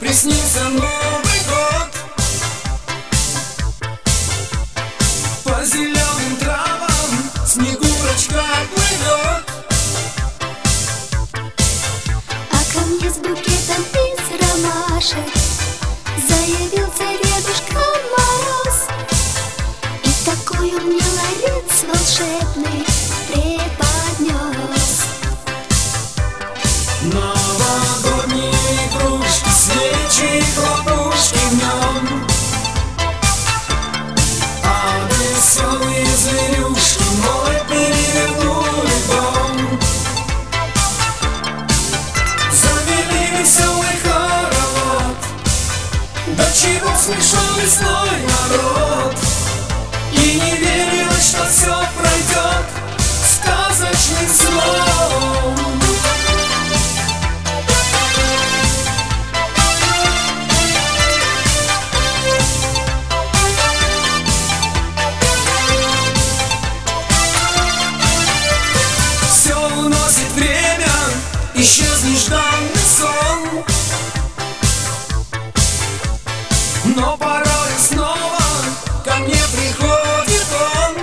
приснился Новый год. По зеленым травам Снегурочка плывет. А ко мне с букетом из ромашек заявился Дедушка Мороз. И такую мне ларец волшебный преподнес. Новогодние игрушки, свечи, хлопушки в нем. А веселые зверюшки мой перевернули дом. Завели веселый хоровод, до чего смешон весной народ. И не верилось, что все пройдет сказочным сном. Уносит время, исчез нежданный сон. Но порой снова ко мне приходит он.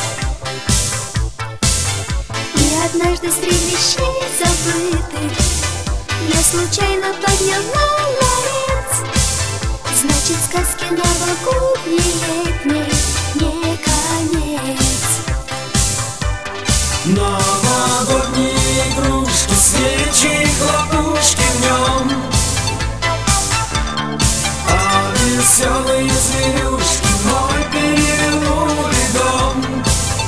И однажды среди вещей забытых я случайно подняла ларец. Значит, сказки новогодней летней не конец. Новогодние игрушки, свечи, хлопушки в нем. А веселые зверюшки мой перевернули дом.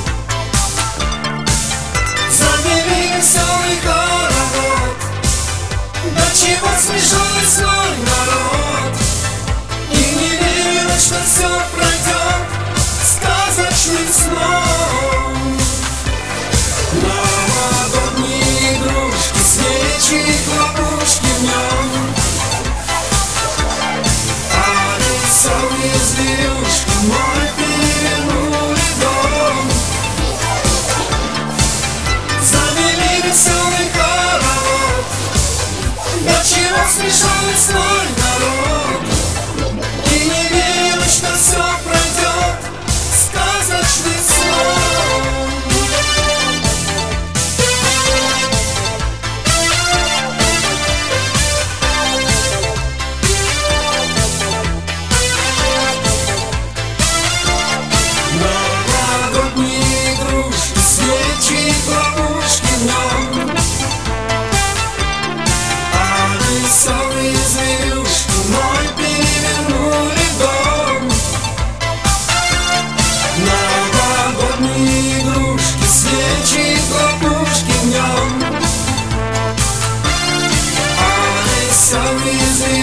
Завели веселый хоровод, до чего смешон весной народ. И не верилось, что все пройдет сказочным сном. Новогодние игрушки, свечи, хлопушки в нем. А веселые зверюшки мой перевернули дом. Завели веселый хоровод, до чего смешон весной народ. И не верилось, что все пройдет сказочный сон. Новогодние игрушки, свечи, хлопушки в нем. А веселые зверюшки мой перевернули дом. Новогодние игрушки, свечи, хлопушки в нем. А веселые зверюшки